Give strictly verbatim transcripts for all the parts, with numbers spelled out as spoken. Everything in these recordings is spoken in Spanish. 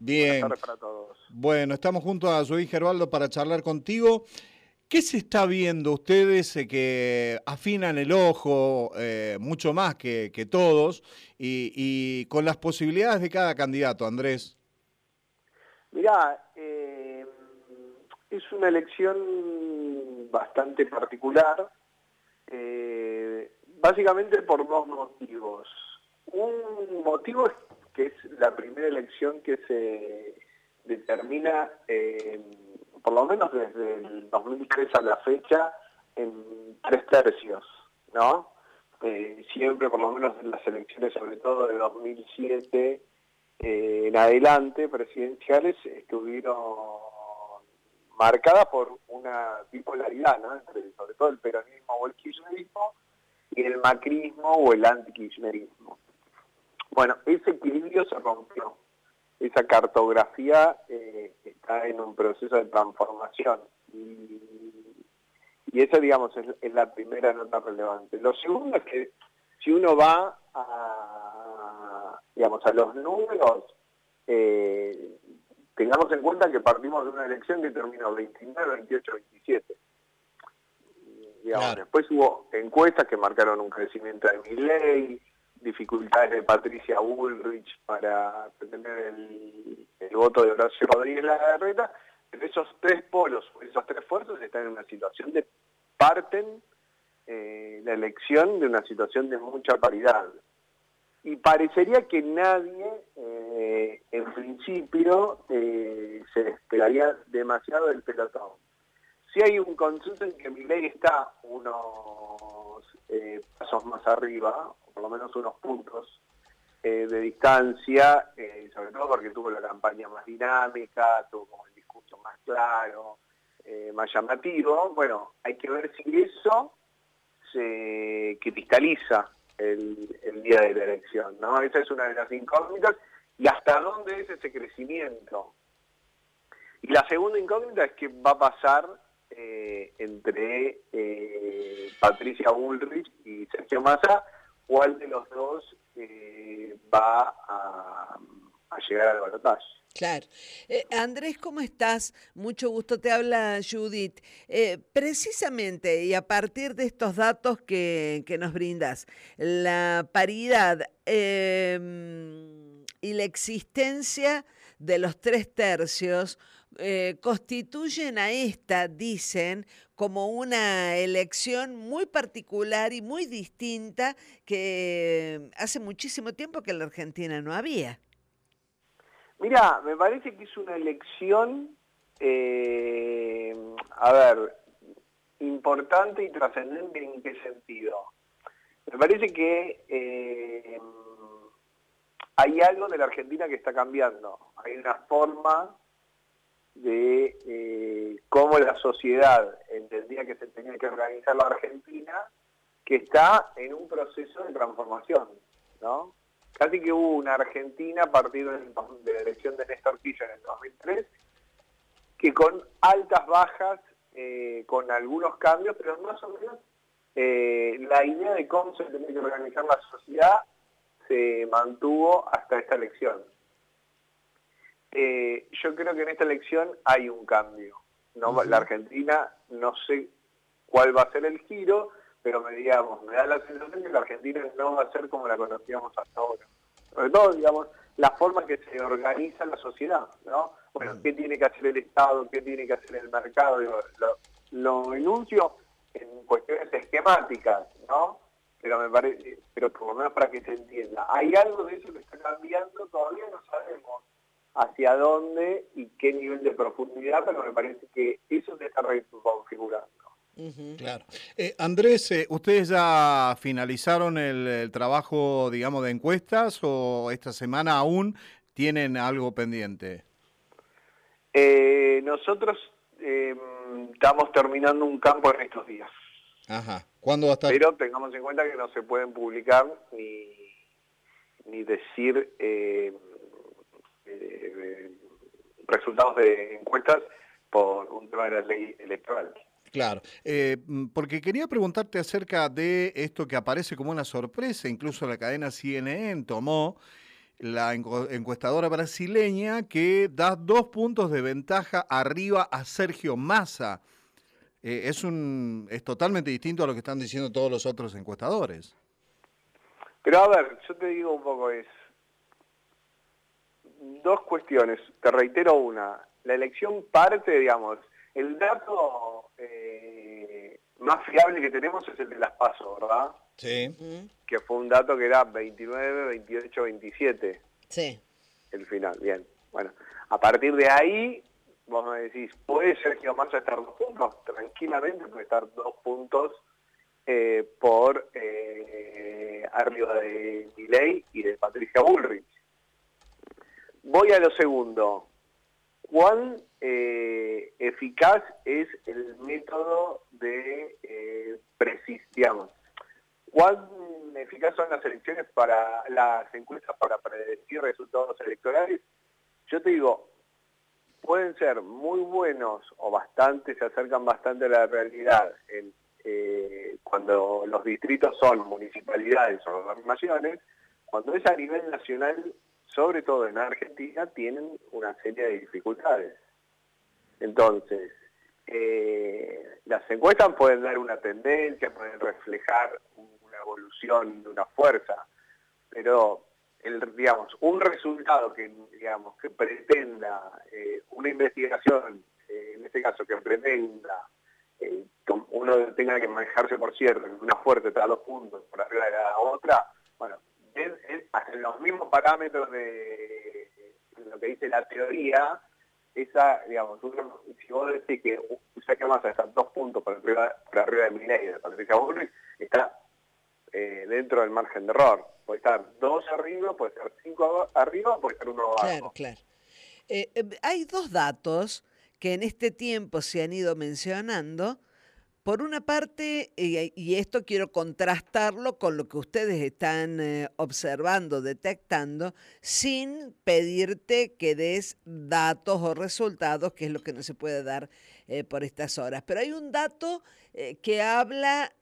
Buenas Bien, tardes para todos. bueno, estamos junto a Joey Gerbaldo para charlar contigo. ¿Qué se está viendo ustedes eh, que afinan el ojo eh, mucho más que, que todos y, y con las posibilidades de cada candidato, Andrés? Mirá, eh, es una elección bastante particular, eh, básicamente por dos motivos. Un motivo es que es la primera elección que se determina, eh, por lo menos desde el dos mil tres a la fecha, en tres tercios, ¿no? Eh, siempre, por lo menos en las elecciones, sobre todo de dos mil siete eh, en adelante, presidenciales, estuvieron marcadas por una bipolaridad, ¿no? Entre, sobre todo el peronismo o el kirchnerismo y el macrismo o el antikirchnerismo. Bueno, ese equilibrio se rompió. Esa cartografía eh, está en un proceso de transformación. Y, y esa, digamos, es, es la primera nota relevante. Lo segundo es que si uno va a, digamos, a los números, eh, tengamos en cuenta que partimos de una elección que terminó veintinueve, veintiocho, veintisiete. Digamos, Claro. después hubo encuestas que marcaron un crecimiento de Milei, dificultades de Patricia Bullrich para tener el, el voto de Horacio Rodríguez Larreta, pero esos tres polos, esos tres fuerzas están en una situación de parten eh, la elección de una situación de mucha paridad. Y parecería que nadie, eh, en principio, eh, se esperaría demasiado del pelotón. Sí hay un consenso en que Milei está unos eh, pasos más arriba, o por lo menos unos puntos eh, de distancia, eh, sobre todo porque tuvo la campaña más dinámica, tuvo como el discurso más claro, eh, más llamativo. Bueno, hay que ver si eso se cristaliza el, el día de la elección, ¿no? Esa es una de las incógnitas, y hasta dónde es ese crecimiento. Y la segunda incógnita es qué va a pasar eh, entre eh, Patricia Bullrich y Sergio Massa, cuál de los dos eh, va a, a llegar al balotaje. Claro. Eh, Andrés, ¿cómo estás? Mucho gusto, te habla Judith. Eh, precisamente, y a partir de estos datos que, que nos brindas, la paridad eh, y la existencia de los tres tercios eh, constituyen a esta, dicen, como una elección muy particular y muy distinta que hace muchísimo tiempo que en la Argentina no había. Mira, me parece que es una elección, eh, a ver, importante y trascendente. ¿En qué sentido? Me parece que eh, hay algo de la Argentina que está cambiando. Hay una forma de eh, cómo la sociedad entendía que se tenía que organizar la Argentina, que está en un proceso de transformación, ¿no? Casi que hubo una Argentina a partir de la elección de Néstor Kirchner en el dos mil tres, que con altas, bajas, eh, con algunos cambios, pero más o menos eh, la idea de cómo se tenía que organizar la sociedad se mantuvo hasta esta elección. Eh, yo creo que en esta elección hay un cambio, ¿no? Uh-huh. La Argentina, no sé cuál va a ser el giro, pero me, digamos, me da la sensación que la Argentina no va a ser como la conocíamos hasta ahora. Sobre todo, digamos, la forma que se organiza la sociedad, ¿no? Bueno, ¿qué tiene que hacer el Estado? ¿Qué tiene que hacer el mercado? Digo, lo, lo enuncio en cuestiones esquemáticas, ¿no? Pero me parece, pero por lo menos para que se entienda. Hay algo de eso que está cambiando, todavía no sabemos hacia dónde y qué nivel de profundidad, pero me parece que eso se está reconfigurando. Uh-huh. Claro. Eh, Andrés, eh, ¿ustedes ya finalizaron el, el trabajo, digamos, de encuestas o esta semana aún tienen algo pendiente? Eh, nosotros eh, estamos terminando un campo en estos días. Ajá. ¿Cuándo va a estar? Pero tengamos en cuenta que no se pueden publicar ni, ni decir eh, eh, resultados de encuestas por un tema de la ley electoral. Claro, eh, porque quería preguntarte acerca de esto que aparece como una sorpresa, incluso la cadena C N N tomó la encuestadora brasileña, que da dos puntos de ventaja arriba a Sergio Massa. Eh, es, un, es totalmente distinto a lo que están diciendo todos los otros encuestadores. Pero a ver, yo te digo un poco es... Dos cuestiones, te reitero una. La elección parte, digamos, el dato eh, más fiable que tenemos es el de las PASO, ¿verdad? Sí. Que fue un dato que era veintinueve, veintiocho, veintisiete. Sí. El final, bien. Bueno, a partir de ahí, vos me decís, ¿puede Sergio Massa estar dos puntos? Tranquilamente puede estar dos puntos eh, por eh, arriba de Milei y de Patricia Bullrich. Voy a lo segundo. ¿Cuán eh, eficaz es el método de eh, precisión? ¿Cuán eficaz son las elecciones para las encuestas para predecir resultados electorales? Yo te digo, pueden ser muy buenos o bastante, se acercan bastante a la realidad en, eh, cuando los distritos son municipalidades o gobernaciones, cuando es a nivel nacional, sobre todo en Argentina, tienen una serie de dificultades. Entonces, eh, las encuestas pueden dar una tendencia, pueden reflejar una evolución de una fuerza, pero el, digamos, un resultado que, digamos, que pretenda eh, una investigación, eh, en este caso que pretenda, eh, uno tenga que manejarse por cierto, una fuerte está a dos puntos por arriba de la otra, bueno, es, es, hacen los mismos parámetros de, de lo que dice la teoría. Esa, digamos, uno, si vos decís que Sergio Massa está dos puntos por arriba, por arriba de Milei y de Patricia Bullrich, está eh, dentro del margen de error. Puede estar dos arriba, puede estar cinco arriba, puede estar uno abajo. Claro, claro. Eh, eh, hay dos datos que en este tiempo se han ido mencionando. Por una parte, eh, y esto quiero contrastarlo con lo que ustedes están eh, observando, detectando, sin pedirte que des datos o resultados, que es lo que no se puede dar eh, por estas horas. Pero hay un dato eh, que habla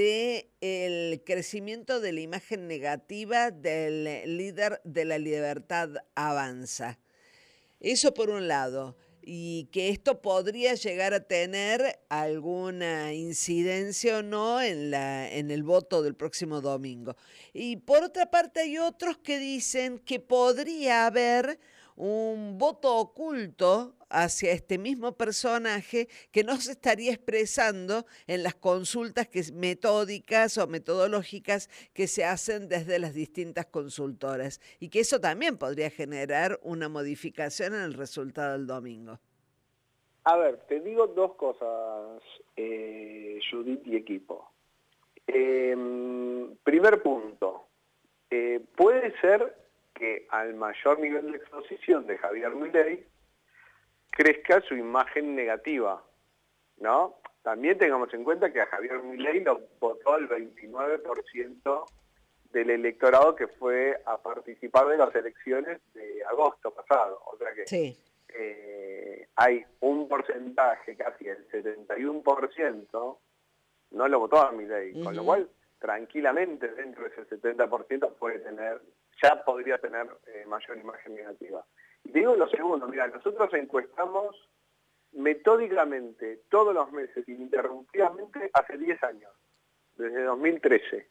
del crecimiento de la imagen negativa del líder de La Libertad Avanza. Eso por un lado. Y que esto podría llegar a tener alguna incidencia o no en, la, en el voto del próximo domingo. Y por otra parte hay otros que dicen que podría haber un voto oculto hacia este mismo personaje que no se estaría expresando en las consultas que, metódicas o metodológicas que se hacen desde las distintas consultoras y que eso también podría generar una modificación en el resultado del domingo. A ver, te digo dos cosas, eh, Judith y equipo. Eh, primer punto, eh, puede ser que al mayor nivel de exposición de Javier Milei crezca su imagen negativa, ¿no? También tengamos en cuenta que a Javier Milei lo votó el veintinueve por ciento del electorado que fue a participar de las elecciones de agosto pasado. O sea que sí. eh, hay un porcentaje, casi el setenta y uno por ciento, no lo votó a Milei, uh-huh. Con lo cual tranquilamente dentro de ese setenta por ciento puede tener, ya podría tener eh, mayor imagen negativa. Y te digo lo segundo, mira, nosotros encuestamos metódicamente todos los meses, ininterrumpidamente, hace diez años, desde dos mil trece.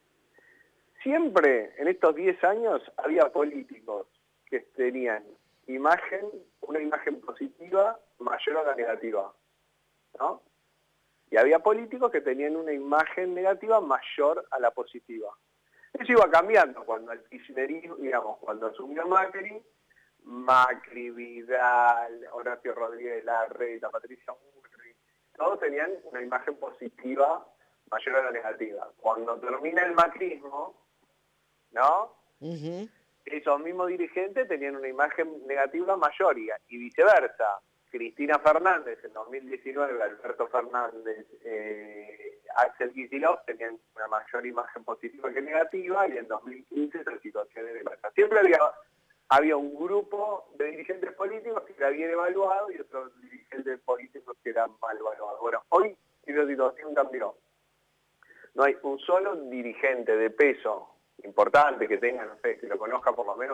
Siempre en estos diez años había políticos que tenían imagen, una imagen positiva mayor a la negativa, ¿no? Y había políticos que tenían una imagen negativa mayor a la positiva. Eso iba cambiando cuando el kirchnerismo, digamos, cuando asumió Macri, Macri, Vidal, Horacio Rodríguez Larreta, Patricia Bullrich, todos tenían una imagen positiva mayor a la negativa. Cuando termina el macrismo, ¿no? Uh-huh. Esos mismos dirigentes tenían una imagen negativa mayor y, y viceversa. Cristina Fernández en dos mil diecinueve, Alberto Fernández, eh, Axel Kicillof tenían una mayor imagen positiva que negativa y en dos mil quince esa situación era diversa. Siempre había, había un grupo de dirigentes políticos que era bien evaluado y otros dirigentes políticos que eran mal evaluados. Bueno, hoy esa situación cambió. No hay un solo dirigente de peso importante que tenga, no sé, que lo conozca por lo menos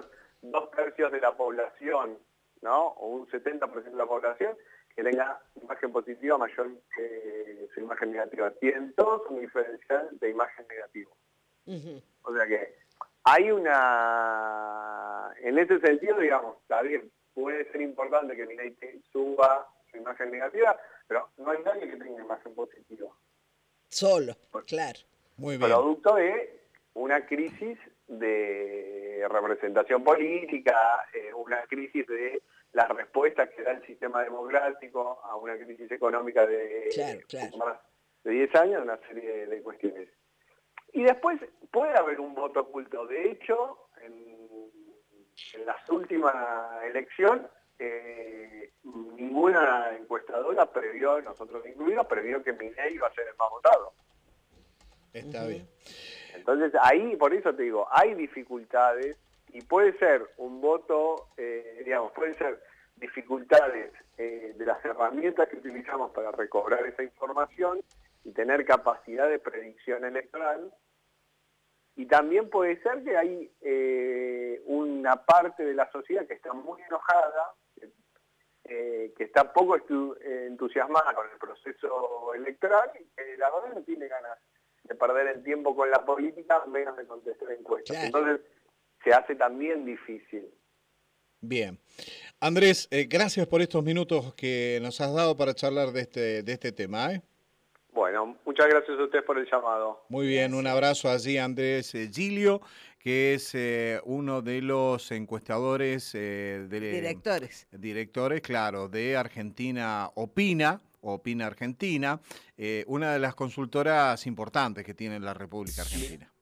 dos tercios de la población, ¿no? O un setenta por ciento de la población que tenga imagen positiva mayor que su imagen negativa. Tienen todos un diferencial de imagen negativo. Uh-huh. O sea que hay una... En ese sentido, digamos, está bien, puede ser importante que Milei suba su imagen negativa, pero no hay nadie que tenga imagen positiva. Solo, claro. Muy bien. Producto de una crisis de representación política, eh, una crisis de las respuestas que da el sistema democrático a una crisis económica de claro, claro. más de diez años, una serie de, de cuestiones. Y después puede haber un voto oculto. De hecho, en, en las últimas elecciones, eh, ninguna encuestadora previó, nosotros incluidos, previó que Milei iba a ser el más votado. Está uh-huh. bien. Entonces ahí, por eso te digo, hay dificultades y puede ser un voto, eh, digamos, pueden ser dificultades eh, de las herramientas que utilizamos para recobrar esa información y tener capacidad de predicción electoral. Y también puede ser que hay eh, una parte de la sociedad que está muy enojada, eh, que está poco estu- eh, entusiasmada con el proceso electoral y que la verdad no tiene ganas de perder el tiempo con la política, menos de contestar encuestas. Claro. Entonces se hace también difícil. Bien. Andrés, eh, gracias por estos minutos que nos has dado para charlar de este, de este tema, ¿eh? Bueno, muchas gracias a ustedes por el llamado. Muy bien, un abrazo allí a Andrés Gilio, que es eh, uno de los encuestadores, eh, de, directores. Directores, claro, de Argentina Opina, Opina Argentina, eh, una de las consultoras importantes que tiene la República Argentina.